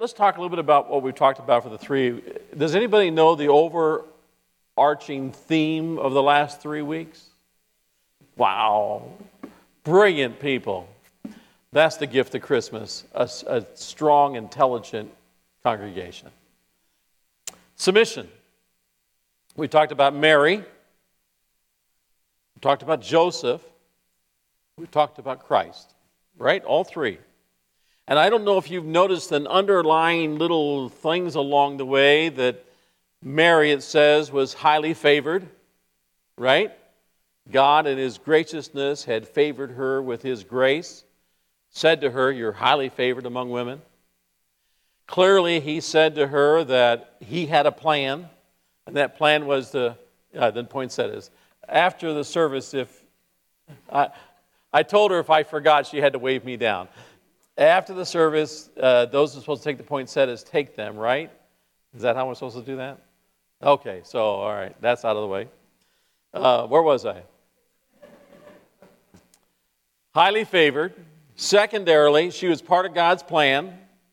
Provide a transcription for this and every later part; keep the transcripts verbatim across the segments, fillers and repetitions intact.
let's talk a little bit about what we've talked about for the three. Does anybody know the overarching theme of the last three weeks? Wow. Brilliant people. That's the gift of Christmas, a, a strong, intelligent congregation. Submission. We talked about Mary. We talked about Joseph. We talked about Christ, right? All three. And I don't know if you've noticed an underlying little things along the way that Mary, it says, was highly favored, right? God in his graciousness had favored her with his grace, said to her, you're highly favored among women. Clearly, he said to her that he had a plan, and that plan was to, uh, the poinsettias. After the service, if, I, I told her if I forgot, she had to wave me down. After the service, uh, those who are supposed to take the poinsettias take them, right? Is that how we're supposed to do that? Okay, so, all right, that's out of the way. Uh, where was I? Highly favored. Secondarily, she was part of God's plan.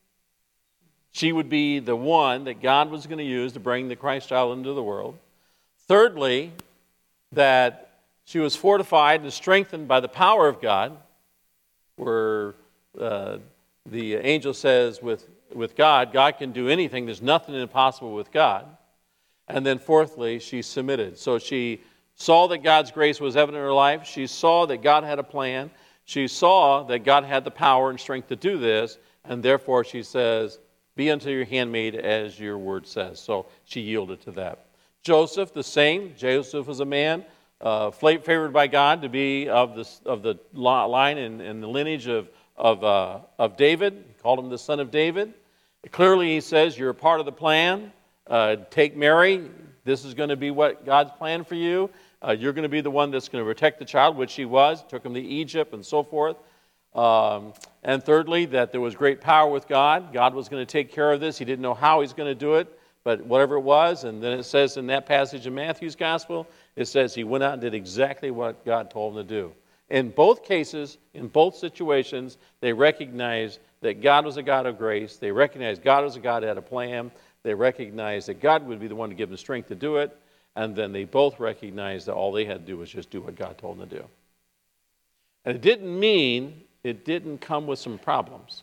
She would be the one that God was going to use to bring the Christ child into the world. Thirdly, that she was fortified and strengthened by the power of God, where uh, the angel says with, with God, God can do anything. There's nothing impossible with God. And then fourthly, she submitted. So she saw that God's grace was evident in her life. She saw that God had a plan. She saw that God had the power and strength to do this. And therefore she says, be unto your handmaid as your word says. So she yielded to that. Joseph, the same. Joseph was a man uh, favored by God to be of the, of the line and, and the lineage of, of, uh, of David. He called him the son of David. Clearly he says, you're a part of the plan. Uh, take Mary. This is going to be what God's plan for you. Uh, you're going to be the one that's going to protect the child, which he was. Took him to Egypt and so forth. Um, and thirdly, that there was great power with God. God was going to take care of this. He didn't know how he's going to do it, but whatever it was. And then it says in that passage in Matthew's gospel, it says he went out and did exactly what God told him to do. In both cases, in both situations, they recognized that God was a God of grace. They recognized God was a God that had a plan. They recognized that God would be the one to give them strength to do it. And then they both recognized that all they had to do was just do what God told them to do. And it didn't mean it didn't come with some problems,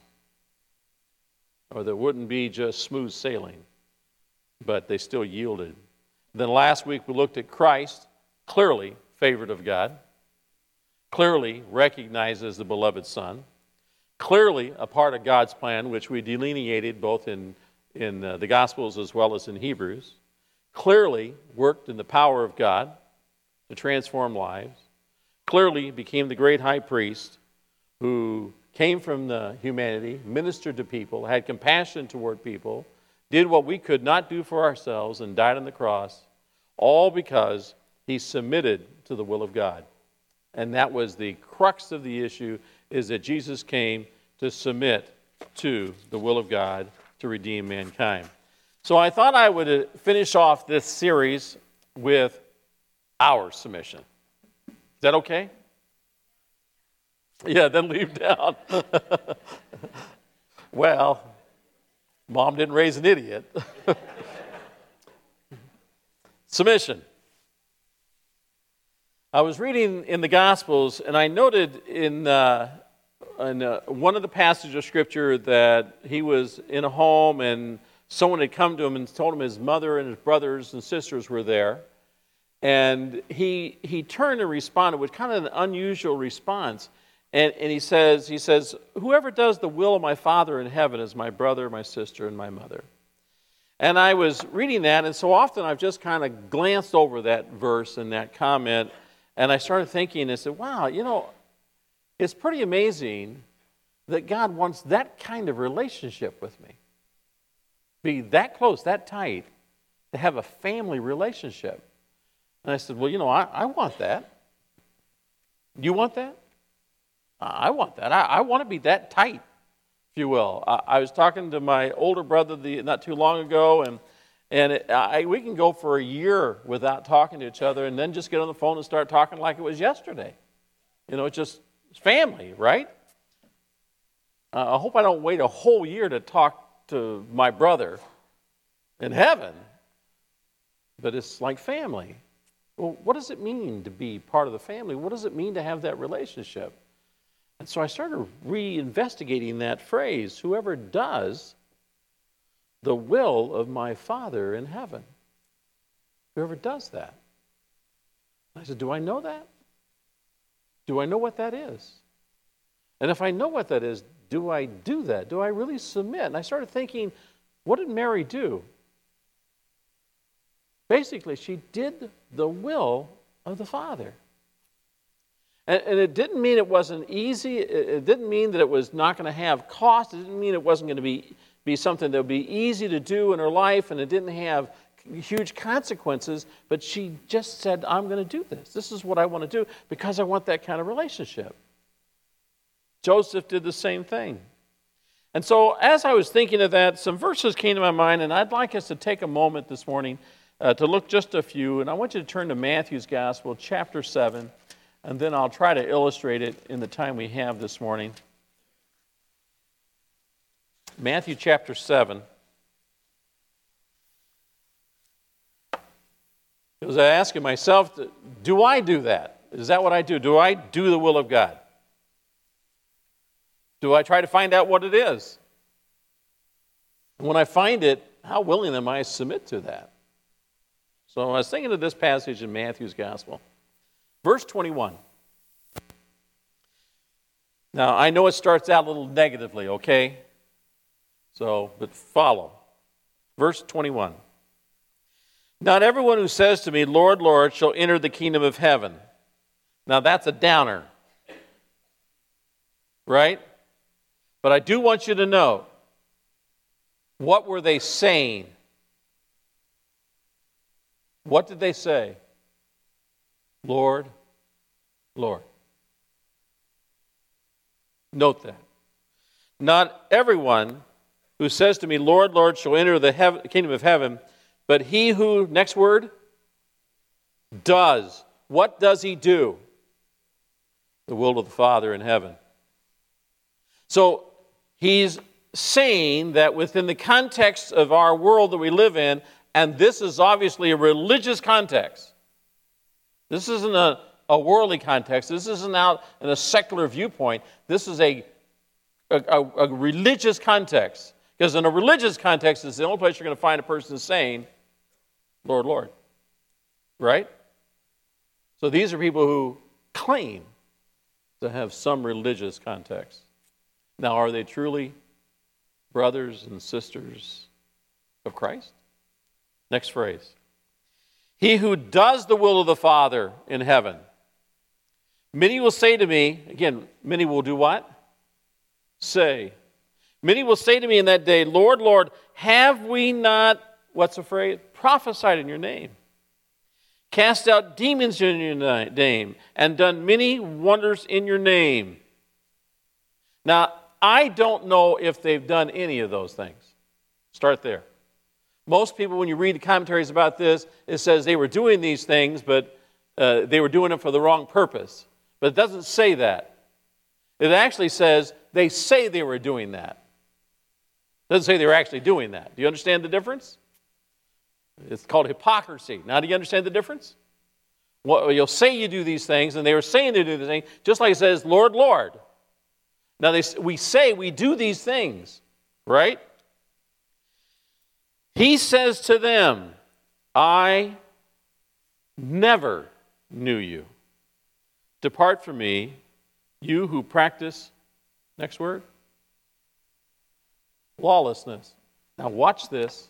or there wouldn't be just smooth sailing, but they still yielded. Then last week we looked at Christ, clearly favored of God, clearly recognized as the beloved Son, clearly a part of God's plan, which we delineated both in, in uh, the Gospels as well as in Hebrews, clearly worked in the power of God to transform lives, clearly became the great high priest who came from the humanity, ministered to people, had compassion toward people, did what we could not do for ourselves, and died on the cross, all because he submitted to the will of God. And that was the crux of the issue, is that Jesus came to submit to the will of God to redeem mankind. So I thought I would finish off this series with our submission. Is that okay? Yeah, then leave down. Well, Mom didn't raise an idiot. Submission. I was reading in the Gospels, and I noted in, uh, in uh, one of the passages of Scripture that he was in a home and someone had come to him and told him his mother and his brothers and sisters were there. And he he turned and responded with kind of an unusual response. And, and he says, he says, whoever does the will of my Father in heaven is my brother, my sister, and my mother. And I was reading that, and so often I've just kind of glanced over that verse and that comment, and I started thinking, and I said, wow, you know, it's pretty amazing that God wants that kind of relationship with me. Be that close, that tight, to have a family relationship. And I said, well, you know, I, I want that. You want that? I want that. I, I want to be that tight, if you will. I, I was talking to my older brother the, not too long ago, and and it, I, we can go for a year without talking to each other and then just get on the phone and start talking like it was yesterday. You know, it's just it's family, right? Uh, I hope I don't wait a whole year to talk to my brother in heaven, but it's like family. Well, what does it mean to be part of the family? What does it mean to have that relationship? And so I started re-investigating that phrase, whoever does the will of my Father in heaven. Whoever does that. I said, do I know that? Do I know what that is? And if I know what that is, do I do that? Do I really submit? And I started thinking, what did Mary do? Basically, she did the will of the Father. And, and it didn't mean it wasn't easy. It, it didn't mean that it was not going to have cost. It didn't mean it wasn't going to be, be something that would be easy to do in her life, and it didn't have huge consequences. But she just said, I'm going to do this. This is what I want to do because I want that kind of relationship. Joseph did the same thing. And so as I was thinking of that, some verses came to my mind, and I'd like us to take a moment this morning uh, to look just a few. And I want you to turn to Matthew's Gospel, chapter seven, and then I'll try to illustrate it in the time we have this morning. Matthew chapter seven. I was asking myself, do I do that? Is that what I do? Do I do the will of God? Do I try to find out what it is? And when I find it, how willing am I to submit to that? So I was thinking of this passage in Matthew's Gospel. Verse twenty-one. Now, I know it starts out a little negatively, okay? So, but follow. Verse twenty-one. Not everyone who says to me, Lord, Lord, shall enter the kingdom of heaven. Now, that's a downer. Right? But I do want you to know, what were they saying? What did they say? Lord, Lord. Note that. Not everyone who says to me, Lord, Lord, shall enter the heaven, kingdom of heaven, but he who, next word, does. What does he do? The will of the Father in heaven. So he's saying that within the context of our world that we live in, and this is obviously a religious context. This isn't a, a worldly context. This isn't out in a secular viewpoint. This is a, a, a religious context. Because in a religious context, it's the only place you're going to find a person saying, Lord, Lord. Right? So these are people who claim to have some religious context. Now, are they truly brothers and sisters of Christ? Next phrase. He who does the will of the Father in heaven. Many will say to me, again, many will do what? Say. Many will say to me in that day, Lord, Lord, have we not, what's the phrase? Prophesied in your name. Cast out demons in your name, and done many wonders in your name. Now, I don't know if they've done any of those things. Start there. Most people, when you read the commentaries about this, it says they were doing these things, but uh, they were doing them for the wrong purpose. But it doesn't say that. It actually says they say they were doing that. It doesn't say they were actually doing that. Do you understand the difference? It's called hypocrisy. Now, do you understand the difference? Well, you'll say you do these things, and they were saying they do these things, just like it says, Lord, Lord. Now, they, we say we do these things, right? He says to them, I never knew you. Depart from me, you who practice, next word, lawlessness. Now, watch this.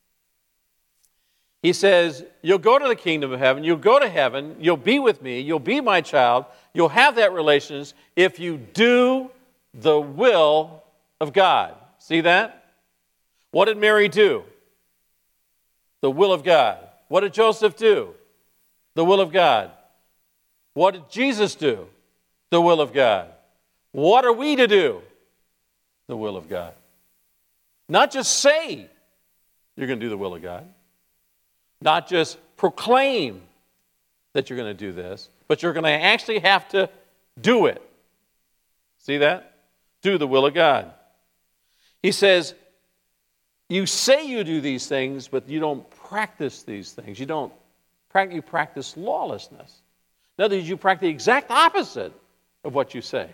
He says, you'll go to the kingdom of heaven, you'll go to heaven, you'll be with me, you'll be my child, you'll have that relationship if you do the will of God. See that? What did Mary do? The will of God. What did Joseph do? The will of God. What did Jesus do? The will of God. What are we to do? The will of God. Not just say you're going to do the will of God. Not just proclaim that you're going to do this, but you're going to actually have to do it. See that? Do the will of God. He says, You say you do these things, but you don't practice these things. You don't you practice lawlessness. In other words, you practice the exact opposite of what you say.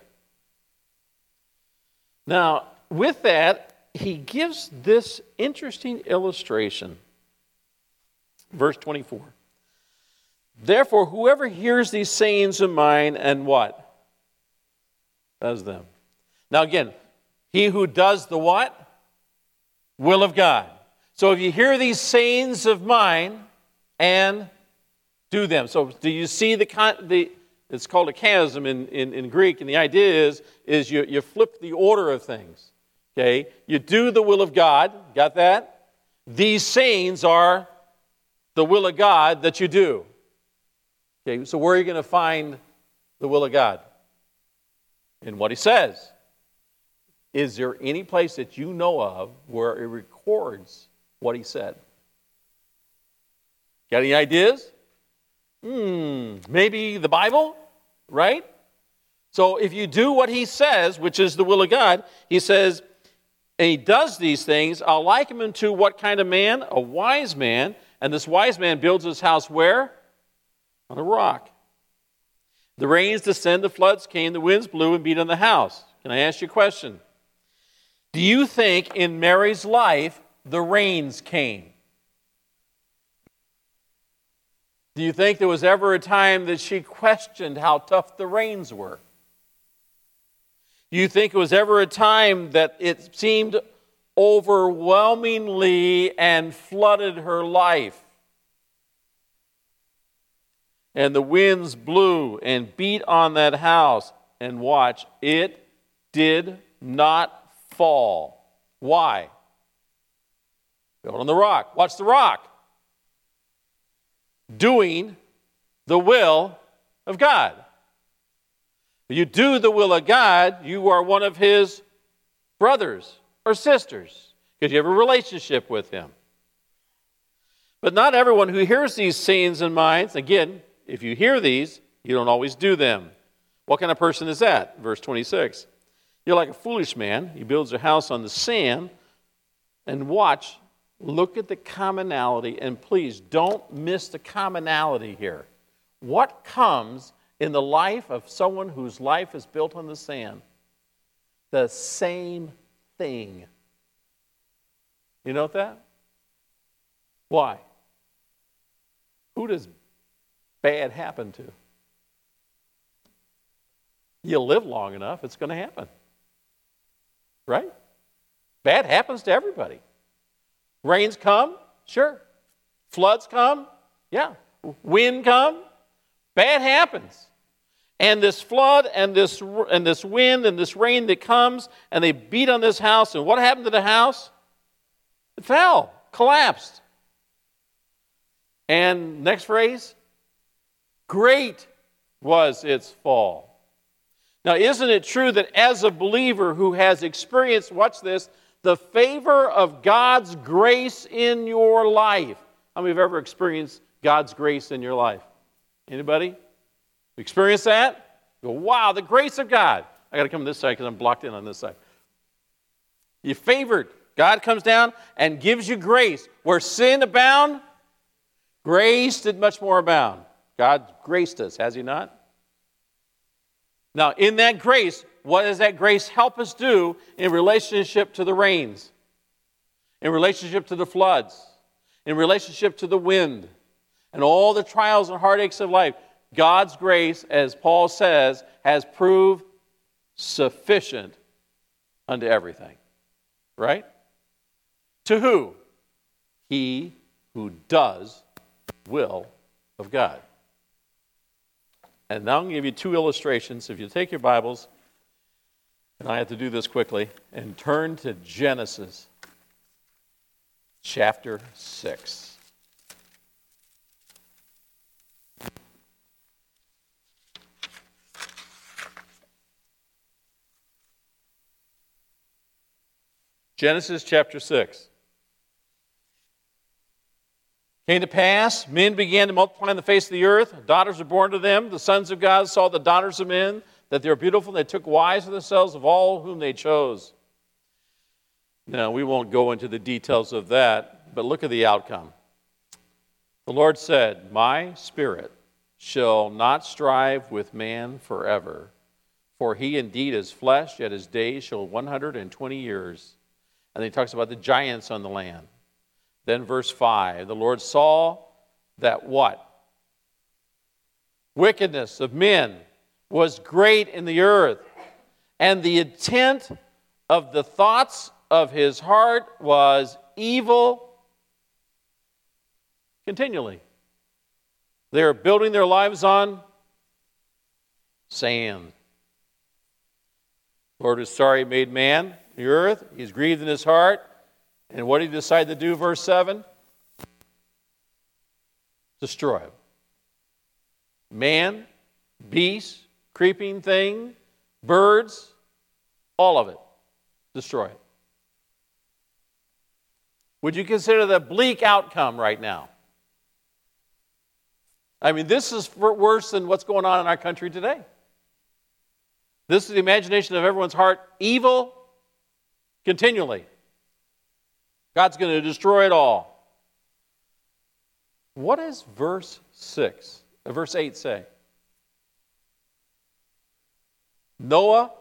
Now, with that, he gives this interesting illustration. Verse twenty-four. Therefore, whoever hears these sayings of mine and what? Does them. Now again, he who does the what? Will of God. So if you hear these sayings of mine and do them. So do you see the, the it's called a chiasm in, in, in Greek, and the idea is, is you, you flip the order of things. Okay? You do the will of God. Got that? These sayings are the will of God that you do. Okay, so where are you going to find the will of God? In what he says. Is there any place that you know of where it records what he said? Got any ideas? Hmm, maybe the Bible, right? So if you do what he says, which is the will of God, he says, and he does these things, I'll liken him to what kind of man? A wise man. And this wise man builds his house where? On a rock. The rains descended, the floods came, the winds blew and beat on the house. Can I ask you a question? Do you think in Mary's life the rains came? Do you think there was ever a time that she questioned how tough the rains were? Do you think it was ever a time that it seemed overwhelmingly and flooded her life? And the winds blew and beat on that house. And watch, it did not fall. Why? Built on the rock. Watch the rock. Doing the will of God. When you do the will of God, you are one of his brothers or sisters because you have a relationship with him. But not everyone who hears these sayings and minds, again, if you hear these, you don't always do them. What kind of person is that? Verse twenty-six. You're like a foolish man. He builds a house on the sand. And watch, look at the commonality, and please don't miss the commonality here. What comes in the life of someone whose life is built on the sand? The same thing. You know that? Why? Who does bad happen to? You live long enough, it's going to happen. Right? Bad happens to everybody. Rains come? Sure. Floods come? Yeah. Wind come? Bad happens. And this flood and this and this wind and this rain that comes and they beat on this house, and what happened to the house? It fell, collapsed. And next phrase, great was its fall. Now, isn't it true that as a believer who has experienced, watch this, the favor of God's grace in your life? How many have ever experienced God's grace in your life? Anybody? Experienced that? You go, wow, the grace of God. I got to come this side because I'm blocked in on this side. You're favored. God comes down and gives you grace. Where sin abound, grace did much more abound. God graced us, has he not? Now, in that grace, what does that grace help us do in relationship to the rains, in relationship to the floods, in relationship to the wind, and all the trials and heartaches of life? God's grace, as Paul says, has proved sufficient unto everything. Right? To who? He who does the will of God. And now I'm going to give you two illustrations. If you take your Bibles, and I have to do this quickly, and turn to Genesis chapter six. Genesis chapter six. Came to pass, men began to multiply on the face of the earth. Daughters were born to them. The sons of God saw the daughters of men, that they were beautiful. They took wives for themselves of all whom they chose. Now, we won't go into the details of that, but look at the outcome. The Lord said, my spirit shall not strive with man forever, for he indeed is flesh, yet his days shall one hundred twenty years. And then he talks about the giants on the land. Then verse five, the Lord saw that what? Wickedness of men was great in the earth, and the intent of the thoughts of his heart was evil continually. They are building their lives on sand. The Lord is sorry he made man, the earth. He's grieved in his heart. And what did he decide to do, verse seven? Destroy him. Man, beast, creeping thing, birds, all of it. Destroy it. Would you consider the bleak outcome right now? I mean, this is worse than what's going on in our country today. This is the imagination of everyone's heart, evil continually. God's going to destroy it all. What does verse six, uh, verse eight say? Noah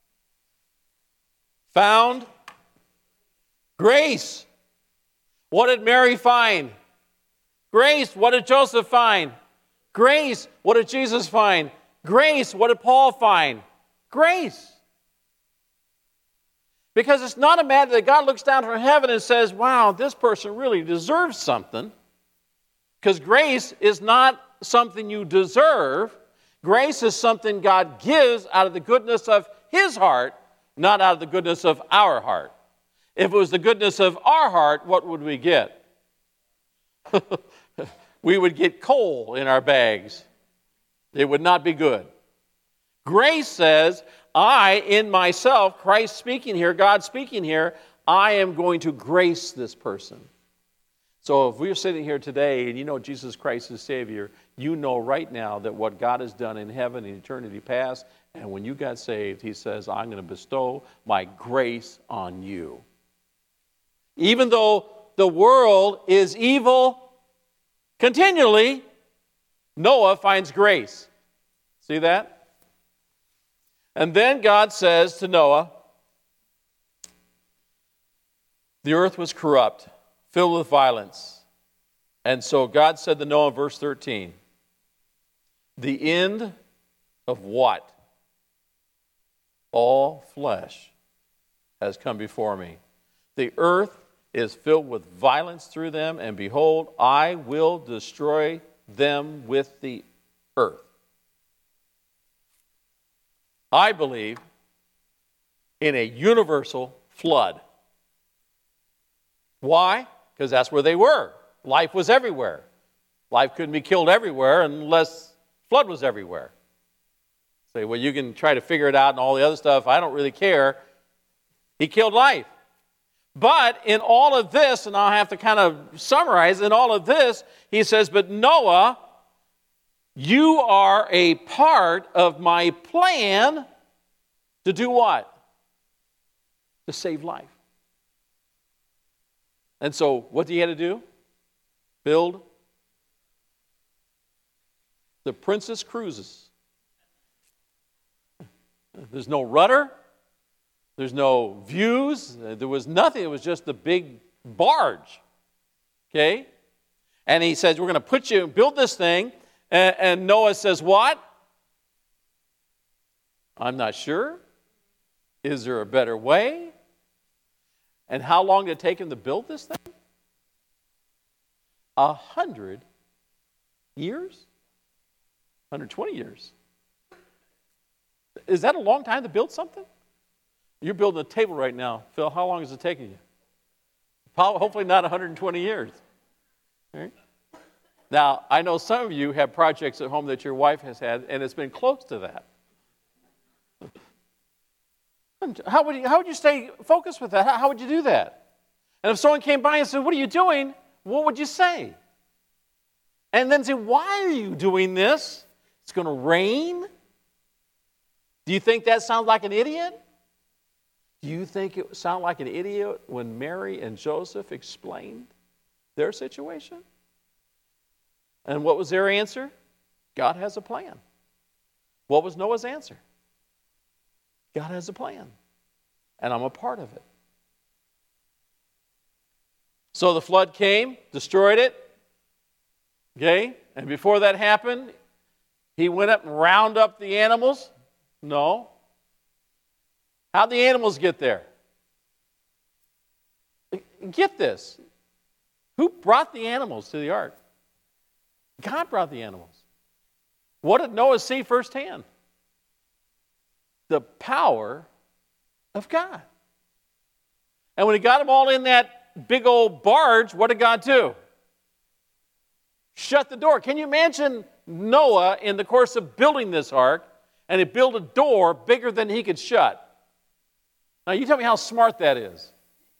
found grace. What did Mary find? Grace. What did Joseph find? Grace. What did Jesus find? Grace. What did Paul find? Grace. Because it's not a matter that God looks down from heaven and says, wow, this person really deserves something. Because grace is not something you deserve. Grace is something God gives out of the goodness of His heart, not out of the goodness of our heart. If it was the goodness of our heart, what would we get? We would get coal in our bags. It would not be good. Grace says, I, in myself, Christ speaking here, God speaking here, I am going to grace this person. So if we're sitting here today and you know Jesus Christ is Savior, you know right now that what God has done in heaven in eternity past, and when you got saved, He says, I'm going to bestow my grace on you. Even though the world is evil continually, Noah finds grace. See that? And then God says to Noah, the earth was corrupt, filled with violence. And so God said to Noah in verse thirteen, the end of what? All flesh has come before me. The earth is filled with violence through them, and behold, I will destroy them with the earth. I believe in a universal flood. Why? Because that's where they were. Life was everywhere. Life couldn't be killed everywhere unless flood was everywhere. Say, well, you can try to figure it out and all the other stuff. I don't really care. He killed life. But in all of this, and I'll have to kind of summarize, in all of this, he says, but Noah, you are a part of my plan to do what? To save life. And so, what do you have to do? Build the Princess Cruises. There's no rudder. There's no views. There was nothing. It was just a big barge. Okay? And he says, we're going to put you, build this thing. And, and Noah says, what? I'm not sure. Is there a better way? And how long did it take him to build this thing? A hundred years? one hundred twenty years. Is that a long time to build something? You're building a table right now. Phil, how long is it taking you? Probably, hopefully not one hundred twenty years. Right? Now, I know some of you have projects at home that your wife has had, and it's been close to that. How would you, how would you stay focused with that? How, how would you do that? And if someone came by and said, what are you doing? What would you say? And then say, why are you doing this? It's going to rain? Do you think that sounds like an idiot? Do Do you think it sounded like an idiot when Mary and Joseph explained their situation? And what was their answer? God has a plan. What was Noah's answer? God has a plan, and I'm a part of it. So the flood came, destroyed it, okay? And before that happened, he went up and rounded up the animals? No. How'd the animals get there? Get this. Who brought the animals to the ark? God brought the animals. What did Noah see firsthand? The power of God. And when he got them all in that big old barge, what did God do? Shut the door. Can you imagine Noah in the course of building this ark, and he built a door bigger than he could shut? Now you tell me how smart that is.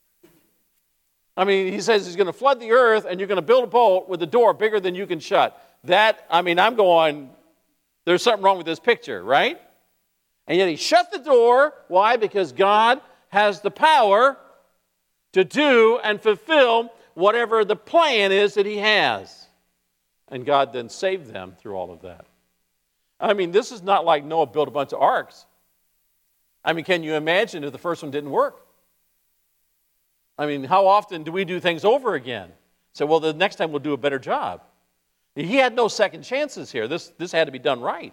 I mean, he says he's going to flood the earth, and you're going to build a boat with a door bigger than you can shut. That, I mean, I'm going, there's something wrong with this picture, right? And yet he shut the door. Why? Because God has the power to do and fulfill whatever the plan is that he has. And God then saved them through all of that. I mean, this is not like Noah built a bunch of arks. I mean, can you imagine if the first one didn't work? I mean, how often do we do things over again? Say, well, the next time we'll do a better job. He had no second chances here. This, this had to be done right.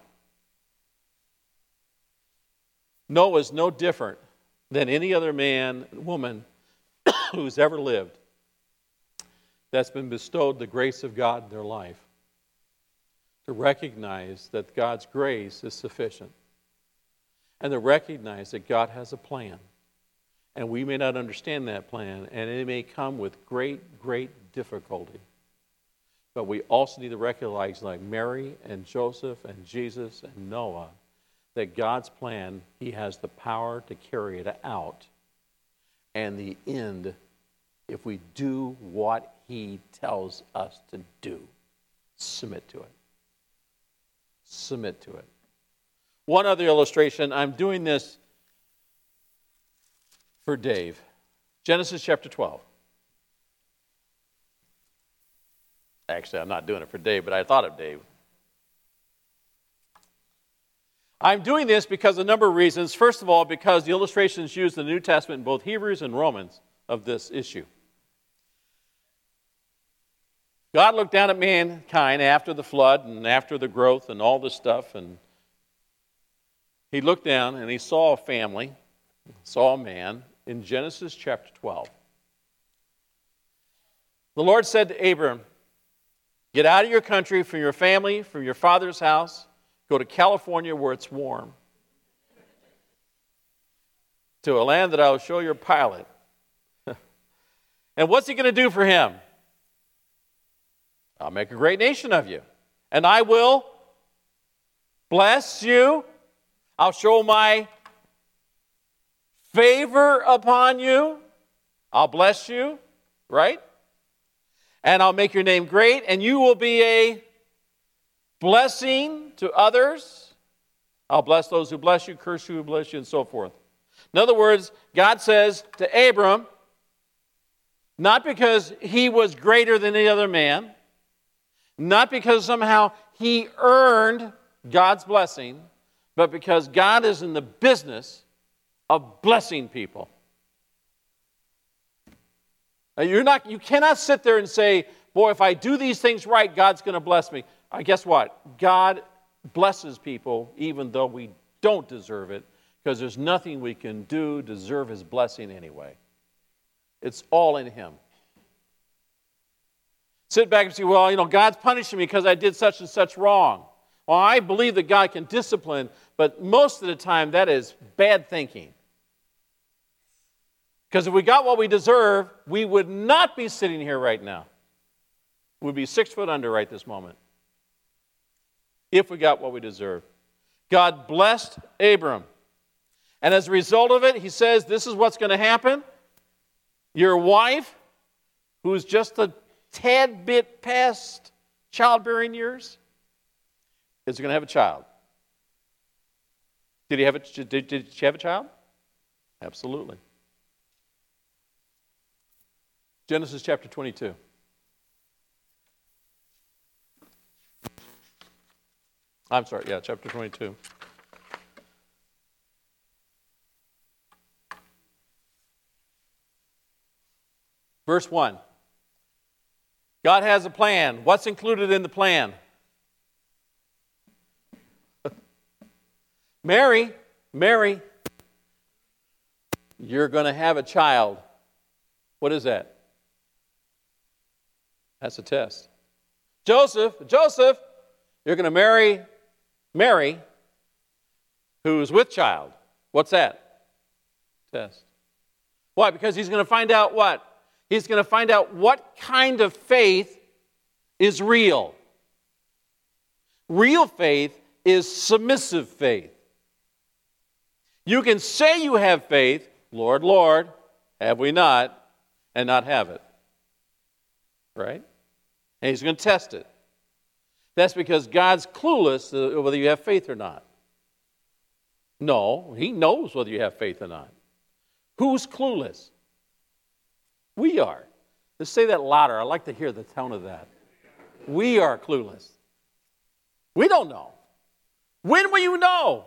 Noah is no different than any other man, woman who's ever lived that's been bestowed the grace of God in their life to recognize that God's grace is sufficient and to recognize that God has a plan. And we may not understand that plan, and it may come with great, great difficulty. But we also need to recognize, like Mary and Joseph and Jesus and Noah, that God's plan, he has the power to carry it out. And the end, if we do what he tells us to do, submit to it. Submit to it. One other illustration, I'm doing this for Dave. Genesis chapter twelve. Actually, I'm not doing it for Dave, but I thought of Dave. I'm doing this because of a number of reasons. First of all, because the illustrations used in the New Testament in both Hebrews and Romans of this issue. God looked down at mankind after the flood and after the growth and all this stuff, and he looked down and he saw a family, saw a man in Genesis chapter twelve. The Lord said to Abram, get out of your country, from your family, from your father's house. Go to California where it's warm. To a land that I will show your pilot. And what's he going to do for him? I'll make a great nation of you. And I will bless you. I'll show my favor upon you. I'll bless you, right? And I'll make your name great, and you will be a blessing to others. I'll bless those who bless you, curse you who bless you, and so forth. In other words, God says to Abram, not because he was greater than any other man, not because somehow he earned God's blessing, but because God is in the business of blessing people. Now, you're not, you cannot sit there and say, boy, if I do these things right, God's going to bless me. Uh, guess what? God blesses people even though we don't deserve it, because there's nothing we can do to deserve his blessing anyway. It's all in him. Sit back and say, well, you know, God's punishing me because I did such and such wrong. Well, I believe that God can discipline, but most of the time that is bad thinking. Because if we got what we deserve, we would not be sitting here right now. We'd be six foot under right this moment. If we got what we deserve. God blessed Abram. And as a result of it, he says, this is what's going to happen. Your wife, who's just a tad bit past childbearing years, is going to have a child. Did he have a, did, did she have a child? Absolutely. Genesis chapter twenty-two. I'm sorry, yeah, chapter twenty-two. Verse one. God has a plan. What's included in the plan? Mary, Mary, you're going to have a child. What is that? That's a test. Joseph, Joseph, you're going to marry Mary, who's with child. What's that? Test. Why? Because he's going to find out what? He's going to find out what kind of faith is real. Real faith is submissive faith. You can say you have faith, Lord, Lord, have we not, and not have it. Right? And he's going to test it. That's because God's clueless whether you have faith or not. No, he knows whether you have faith or not. Who's clueless? We are. Let's say that louder. I like to hear the tone of that. We are clueless. We don't know. When will you know?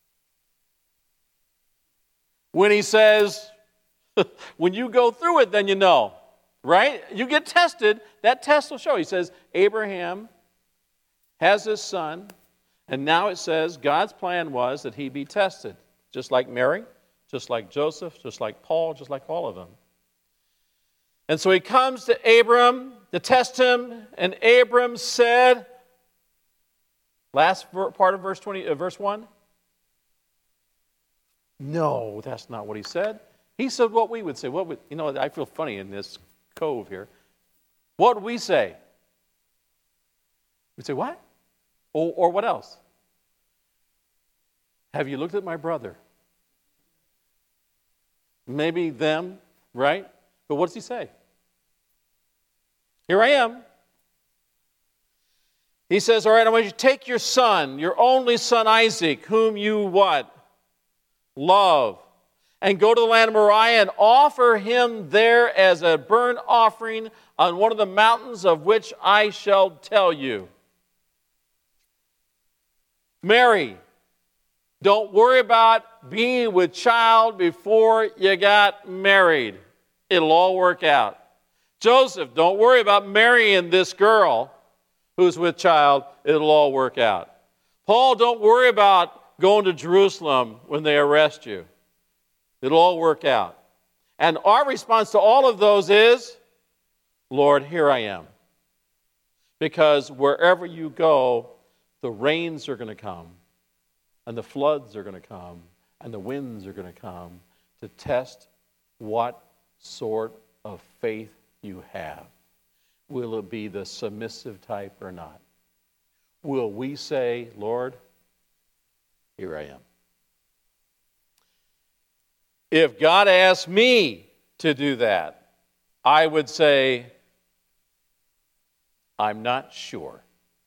When he says, when you go through it, then you know. Right? You get tested. That test will show. He says, Abraham has his son, and now it says God's plan was that he be tested. Just like Mary, just like Joseph, just like Paul, just like all of them. And so he comes to Abram to test him, and Abram said, last part of verse twenty, uh, verse one. No, that's not what he said. He said what we would say. What would, you know, I feel funny in this cove here. What would we say? We'd say, what? Or, or what else? Have you looked at my brother? Maybe them, right? But what does he say? Here I am. He says, all right, I want you to take your son, your only son Isaac, whom you what? Love. And go to the land of Moriah and offer him there as a burnt offering on one of the mountains of which I shall tell you. Mary, don't worry about being with child before you got married. It'll all work out. Joseph, don't worry about marrying this girl who's with child. It'll all work out. Paul, don't worry about going to Jerusalem when they arrest you. It'll all work out. And our response to all of those is, Lord, here I am. Because wherever you go, the rains are going to come, and the floods are going to come, and the winds are going to come to test what sort of faith you have. Will it be the submissive type or not? Will we say, Lord, here I am? If God asked me to do that, I would say, I'm not sure.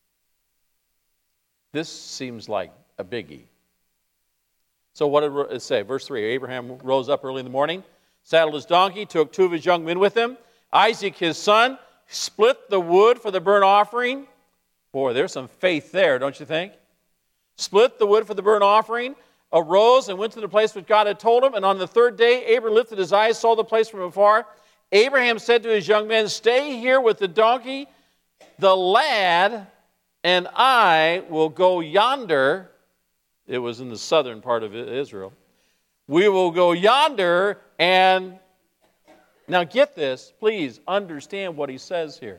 This seems like a biggie. So what did it say? Verse three, Abraham rose up early in the morning, saddled his donkey, took two of his young men with him, Isaac his son, split the wood for the burnt offering. Boy, there's some faith there, don't you think? Split the wood for the burnt offering, arose and went to the place which God had told him. And on the third day, Abraham lifted his eyes, saw the place from afar. Abraham said to his young men, stay here with the donkey, the lad, and I will go yonder. It was in the southern part of Israel. We will go yonder and... Now get this, please understand what he says here.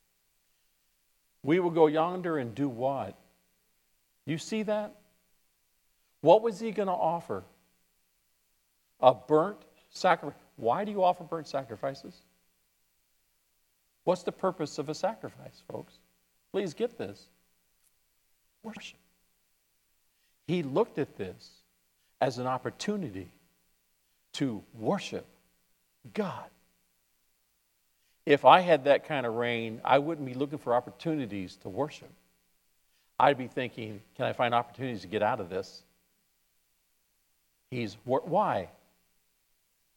We will go yonder and do what? You see that? What was he going to offer? A burnt sacrifice. Why do you offer burnt sacrifices? What's the purpose of a sacrifice, folks? Please get this. Worship. He looked at this as an opportunity to worship God. If I had that kind of rain, I wouldn't be looking for opportunities to worship. I'd be thinking, can I find opportunities to get out of this? He's, why?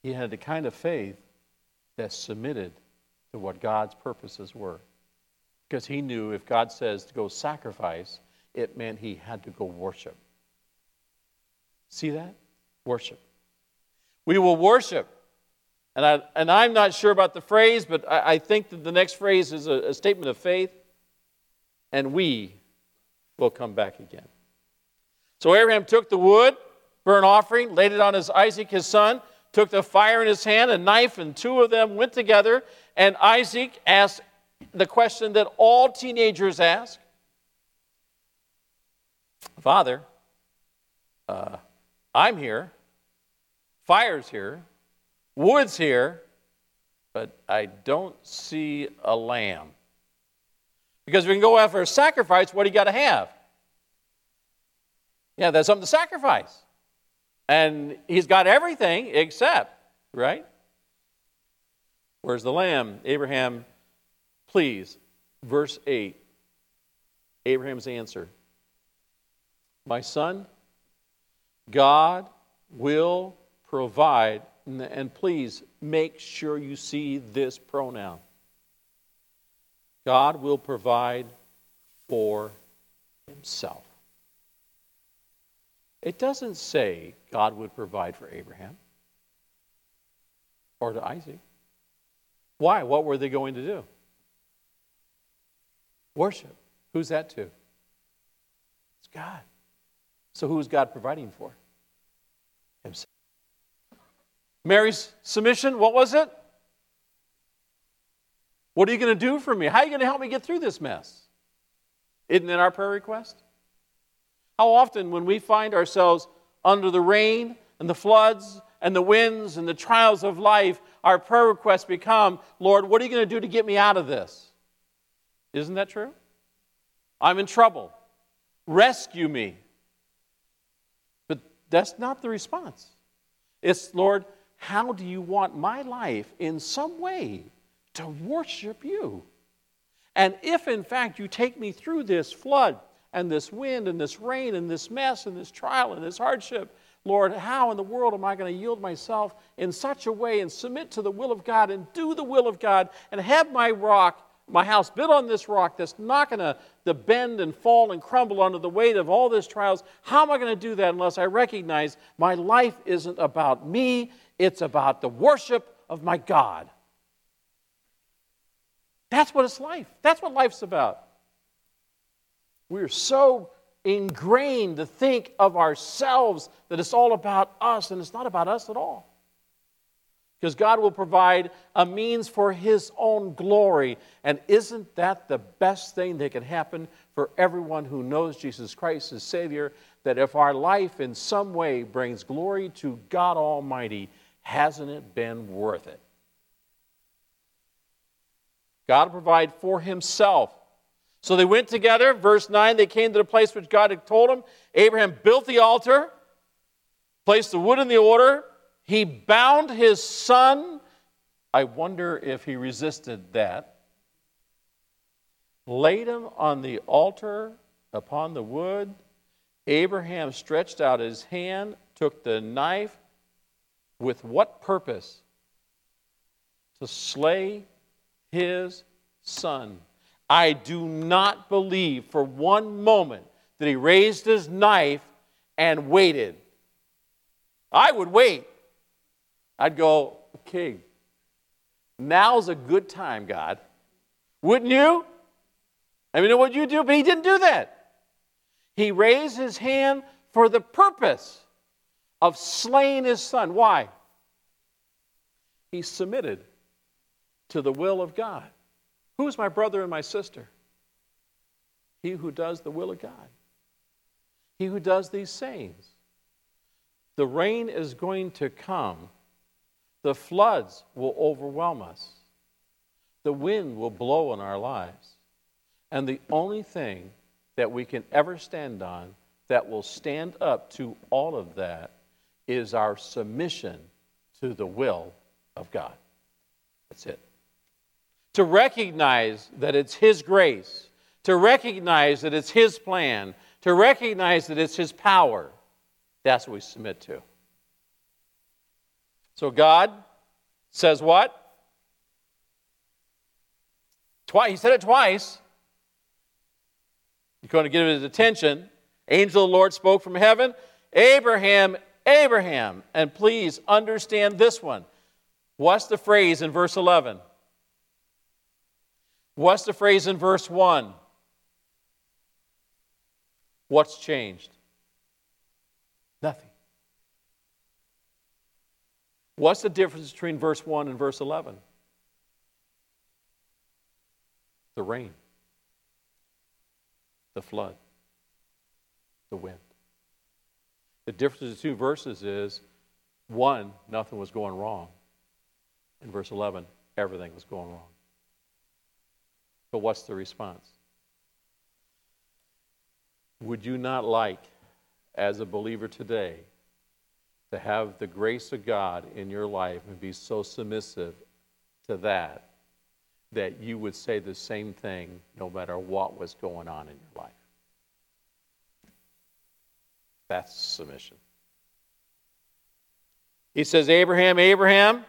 He had the kind of faith that submitted to what God's purposes were. Because he knew if God says to go sacrifice, it meant he had to go worship. See that? Worship. We will worship. And, I, and I'm not sure about the phrase, but I, I think that the next phrase is a, a statement of faith. And we will come back again. So Abraham took the wood, burnt offering, laid it on his Isaac, his son, took the fire in his hand, a knife, and two of them went together. And Isaac asked the question that all teenagers ask. Father, uh, I'm here. Fire's here. Wood's here. But I don't see a lamb. Because if we can go after a sacrifice, what do you got to have? Yeah, there's something to sacrifice. And he's got everything except, right? Where's the lamb? Abraham, please, verse eight. Abraham's answer. My son, God will provide, and please make sure you see this pronoun. God will provide for himself. It doesn't say God would provide for Abraham or to Isaac. Why? What were they going to do? Worship. Who's that to? It's God. So who is God providing for? Himself. Mary's submission, what was it? What are you going to do for me? How are you going to help me get through this mess? Isn't that our prayer request? How often when we find ourselves under the rain and the floods and the winds and the trials of life, our prayer requests become, Lord, what are you going to do to get me out of this? Isn't that true? I'm in trouble. Rescue me. But that's not the response. It's, Lord, how do you want my life in some way to worship you? And if, in fact, you take me through this flood and this wind and this rain and this mess and this trial and this hardship, Lord, how in the world am I going to yield myself in such a way and submit to the will of God and do the will of God and have my rock, my house built on this rock that's not going to, to bend and fall and crumble under the weight of all these trials? How am I going to do that unless I recognize my life isn't about me, it's about the worship of my God? That's what it's life. That's what life's about. We're so ingrained to think of ourselves that it's all about us, and it's not about us at all. Because God will provide a means for his own glory. And isn't that the best thing that can happen for everyone who knows Jesus Christ as Savior? That if our life in some way brings glory to God Almighty, hasn't it been worth it? God will provide for himself. So they went together. Verse nine, they came to the place which God had told them. Abraham built the altar, placed the wood in the order. He bound his son. I wonder if he resisted that. Laid him on the altar upon the wood. Abraham stretched out his hand, took the knife. With what purpose? To slay his son. I do not believe for one moment that he raised his knife and waited. I would wait. I'd go, okay, now's a good time, God. Wouldn't you? I mean, what would you do? But he didn't do that. He raised his hand for the purpose of slaying his son. Why? He submitted to the will of God. Who is my brother and my sister? He who does the will of God. He who does these sayings. The rain is going to come. The floods will overwhelm us. The wind will blow in our lives. And the only thing that we can ever stand on that will stand up to all of that is our submission to the will of God. That's it. To recognize that it's his grace, to recognize that it's his plan, to recognize that it's his power, that's what we submit to. So God says what? Twice. He said it twice. He's going to give it his attention. Angel of the Lord spoke from heaven. Abraham, Abraham. And please understand this one. What's the phrase in verse eleven? What's the phrase in verse one? What's changed? Nothing. What's the difference between verse one and verse eleven? The rain, the flood, the wind. The difference of the two verses is, one, nothing was going wrong. In verse eleven, everything was going wrong. But what's the response? Would you not like, as a believer today, to have the grace of God in your life and be so submissive to that, that you would say the same thing no matter what was going on in your life? That's submission. He says, Abraham, Abraham,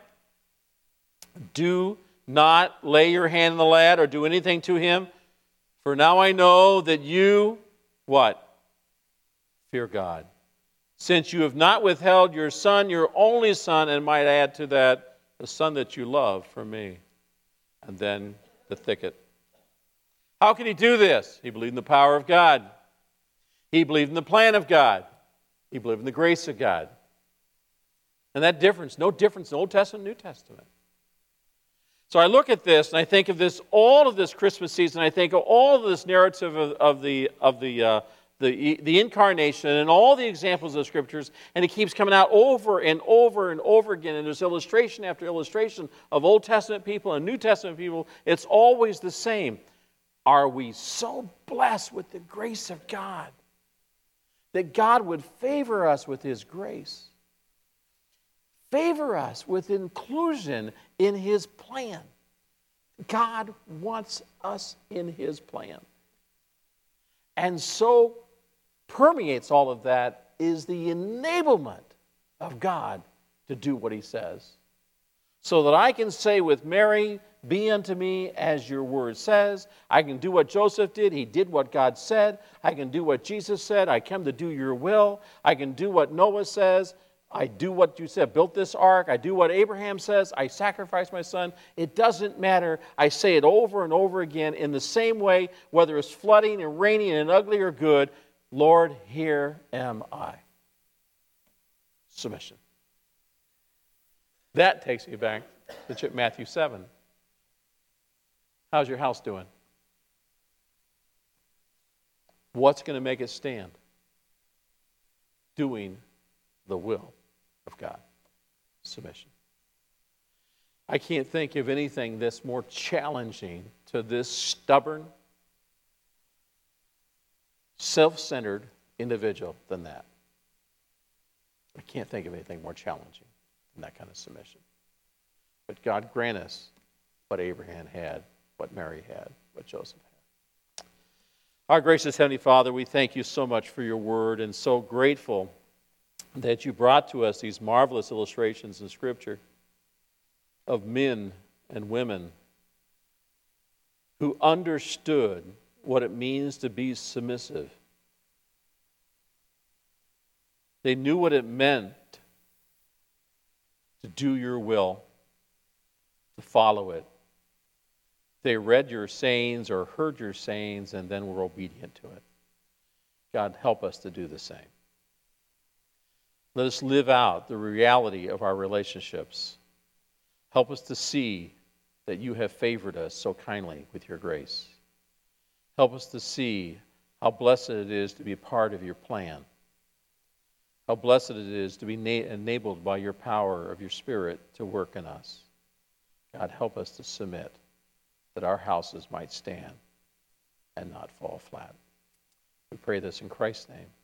do not lay your hand on the lad or do anything to him, for now I know that you, what? Fear God. Since you have not withheld your son, your only son, and might add to that, the son that you love from me. And then the thicket. How can he do this? He believed in the power of God. He believed in the plan of God. He believed in the grace of God. And that difference, no difference in Old Testament and New Testament. So I look at this and I think of this, all of this Christmas season. I think of all of this narrative of, of the of the uh, the the incarnation and all the examples of the Scriptures, and it keeps coming out over and over and over again. And there's illustration after illustration of Old Testament people and New Testament people. It's always the same. Are we so blessed with the grace of God that God would favor us with His grace? Favor us with inclusion in His plan. God wants us in His plan. And so permeates all of that is the enablement of God to do what He says. So that I can say with Mary, be unto me as your word says. I can do what Joseph did. He did what God said. I can do what Jesus said. I come to do your will. I can do what Noah says. I do what you said, built this ark. I do what Abraham says. I sacrifice my son. It doesn't matter. I say it over and over again in the same way, whether it's flooding and raining and ugly or good. Lord, here am I. Submission. That takes me back to Matthew seven. How's your house doing? What's going to make it stand? Doing the will of God. Submission. I can't think of anything that's more challenging to this stubborn, self-centered individual than that. I can't think of anything more challenging than that kind of submission. But God grant us what Abraham had, what Mary had, what Joseph had. Our gracious Heavenly Father, we thank you so much for your word, and so grateful that you brought to us these marvelous illustrations in Scripture of men and women who understood what it means to be submissive. They knew what it meant to do your will, to follow it. They read your sayings or heard your sayings and then were obedient to it. God, help us to do the same. Let us live out the reality of our relationships. Help us to see that you have favored us so kindly with your grace. Help us to see how blessed it is to be a part of your plan. How blessed it is to be na- enabled by your power of your Spirit to work in us. God, help us to submit that our houses might stand and not fall flat. We pray this in Christ's name.